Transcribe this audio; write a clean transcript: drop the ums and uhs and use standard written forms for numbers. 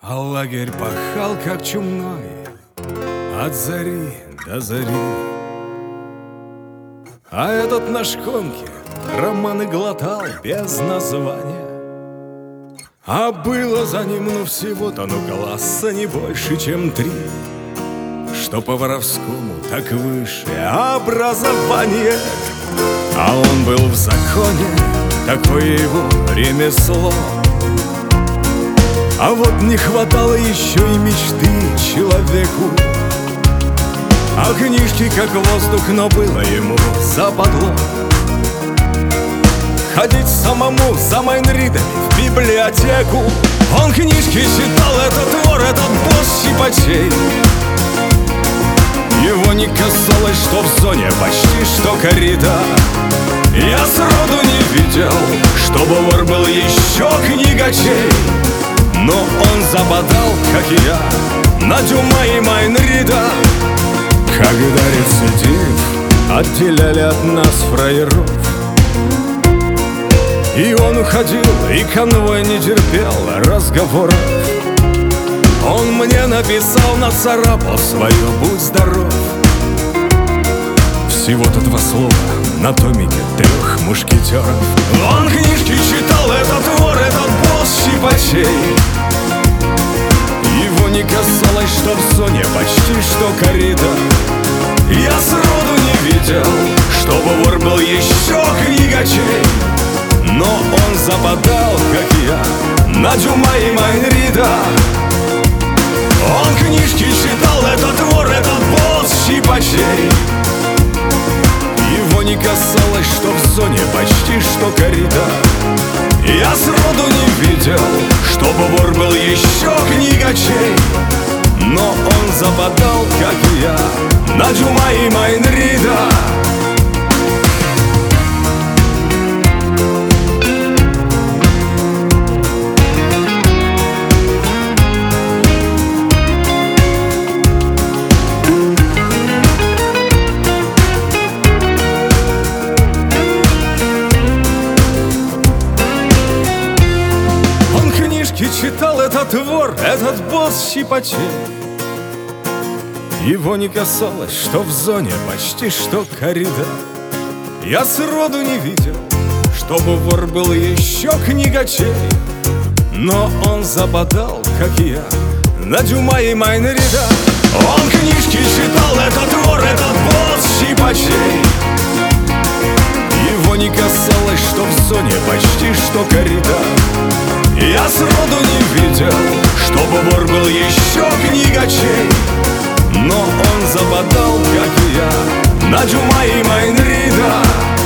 А лагерь пахал, как чумной, от зари до зари. А этот на шконке романы глотал без названия. А было за ним, ну всего-то, ну класса не больше, чем 3. Что по-воровскому, так высшее образование. А он был в законе, такое его ремесло. А вот не хватало еще и мечты человеку. А книжки как воздух, но было ему западло ходить самому за майнридами в библиотеку. Он книжки читал, этот вор, этот босс сипачей. Его не касалось, что в зоне почти что коррида. Я сроду не видел, чтобы вор был еще книгачей. Но он забодал, как и я, на Дюма и Майнрида. Когда рецидив отделяли от нас фраеров, и он уходил, и конвой не терпел разговоров. Он мне написал, нацарапал свое «Будь здоров». Всего-то 2 слова на томике 3 мушкетеров. Он книжки читал, этот вор, этот босс сипачей. Его не касалось, что в зоне почти что коррида. Я сроду не видел, чтобы вор был еще книгачей. Но он забодал, как и я, на Дюма и Майнрида. Он книжки читал, этот вор, этот босс сипачей. Его не касалось, что в зоне почти что коррида. Я сроду не видел, чтобы вор был еще книгачей. Но он забодал, как и я, на Дюма и Майнрида. И читал этот вор, этот босс сипачей. Его не касалось, что в зоне почти что коррида. Я сроду не видел, чтобы вор был еще книгачей. Но он забодал, как и я, на Дюма и Майнрида. Он книжки читал, этот вор, этот босс сипачей. Его не касалось, что в зоне почти что коррида. Я сроду не видел, чтобы вор был еще книгачей. Но он забодал, как и я, на Дюма и Майнрида.